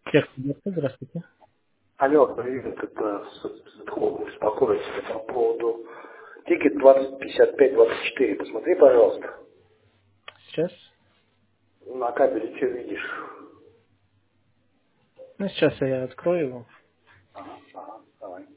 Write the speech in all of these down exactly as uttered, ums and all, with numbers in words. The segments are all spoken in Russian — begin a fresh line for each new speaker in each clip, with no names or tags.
Технодиалог, здравствуйте.
Алло, привет, это Садхов беспокоится по поводу тикет двадцать пятьдесят пять двадцать четыре. Посмотри, пожалуйста.
Сейчас.
На кабеле что видишь?
Ну, сейчас я открою его.
Ага, ага, давай.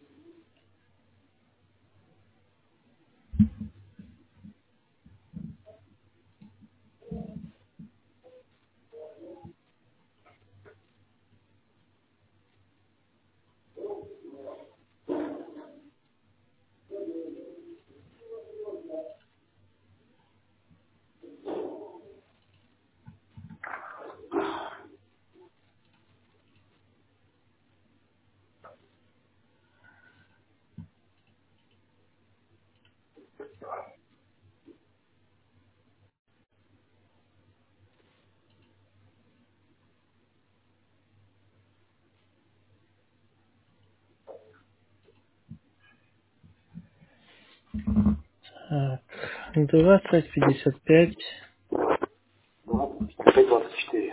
Так, двадцать пятьдесят пять.
двадцать пятьдесят пять двадцать четыре.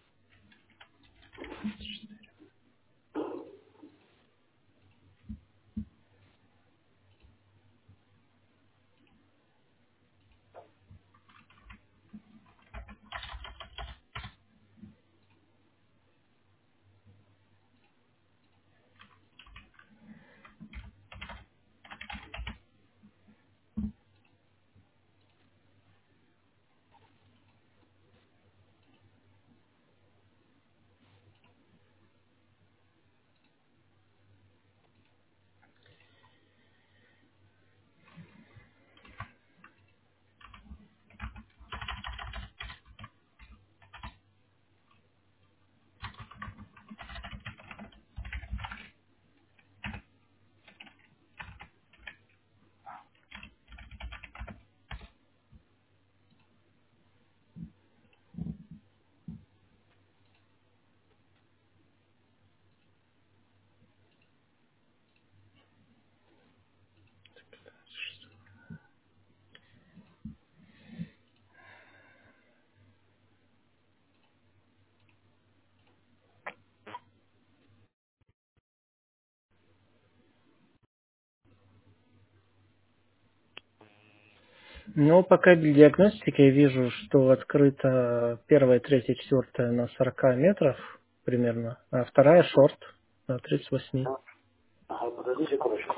Ну, по кабель диагностике я вижу, что открыта первая, третья, четвертая на сорок метров примерно, а вторая шорт на тридцать восемь.
Ага, ага, подожди секундочку.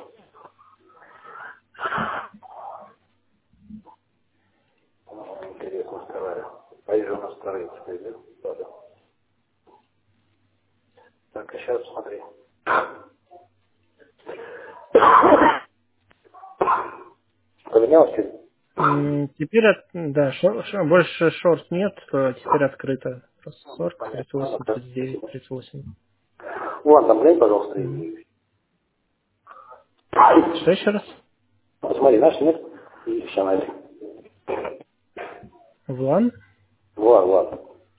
Ага, интересно, вторая. А я же у нас вторая теперь, да? Да, да. Так, а сейчас смотри. Поменялось теперь?
М, Теперь, от- да, шор- шор- больше шорт нет, а теперь открыто. Просто
Ну,
сорок, тридцать
понятно. Ладно,
восемь,
так,
тридцать девять,
спасибо.
тридцать восемь.
Вон, там глянь, пожалуйста,
Мгм.
и...
Что еще раз?
Посмотри, наш нет? И все на этом.
Ван?
Влад, Влад.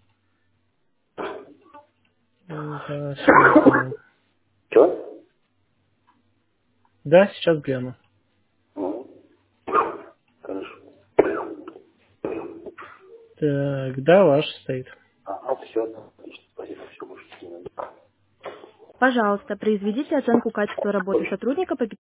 М, Да, сейчас гляну.
Чего?
Да, сейчас гляну.
Мгм. Хорошо.
Так, да, ваш стоит.
А, ну все, отлично, спасибо, все, больше не надо.
Пожалуйста, произведите оценку качества работы сотрудника по